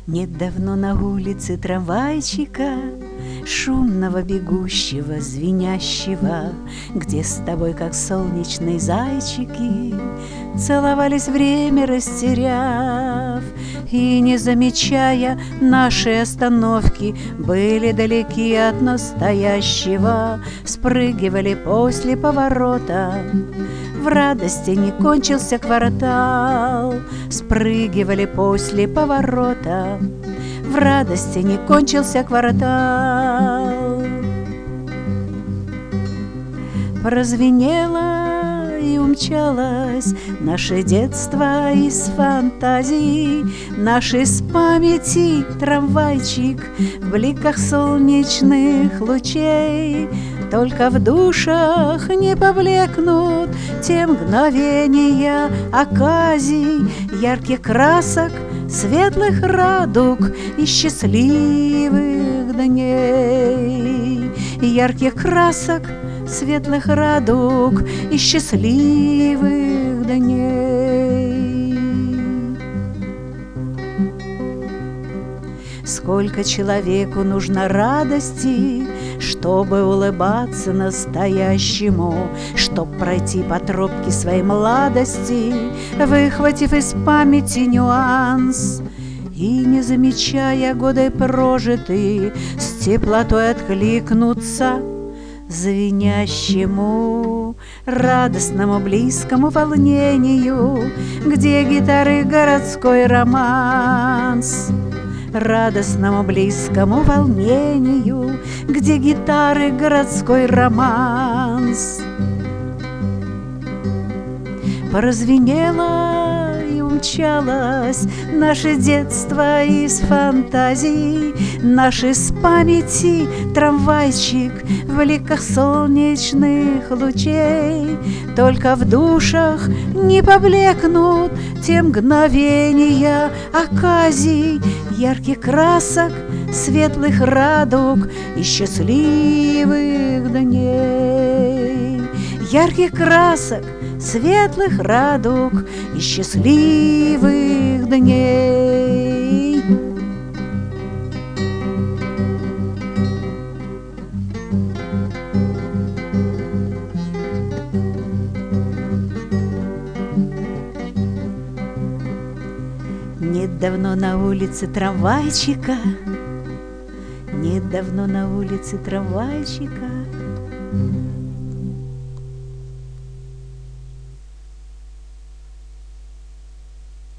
Нет давно на улице трамвайчика, шумного, бегущего, звенящего, где с тобой, как солнечные зайчики, целовались, время растеряв, и, не замечая нашей остановки, были далеки от настоящего, спрыгивали после поворота. В радости не кончился квартал, спрыгивали после поворота. В радости не кончился квартал. Прозвенело и умчалось наше детство из фантазий, наш из памяти трамвайчик в бликах солнечных лучей. Только в душах не поблекнут те мгновения оказий, ярких красок, светлых радуг и счастливых дней. Ярких красок, светлых радуг и счастливых дней. Сколько человеку нужно радости, чтобы улыбаться настоящему, чтоб пройти по тропке своей младости, выхватив из памяти нюанс и, не замечая годы прожитые, с теплотой откликнуться звенящему, радостному, близкому волнению, где гитары городской романс. Радостному, близкому волнению, где гитары городской романс. Прозвенело и умчалось наше детство из фантазий, наш из памяти трамвайчик в бликах солнечных лучей. Только в душах не поблекнут те мгновения оказий, ярких красок, светлых радуг и счастливых дней. Ярких красок, светлых радуг и счастливых дней. Нет давно на улице трамвайчика, нет давно на улице трамвайчика,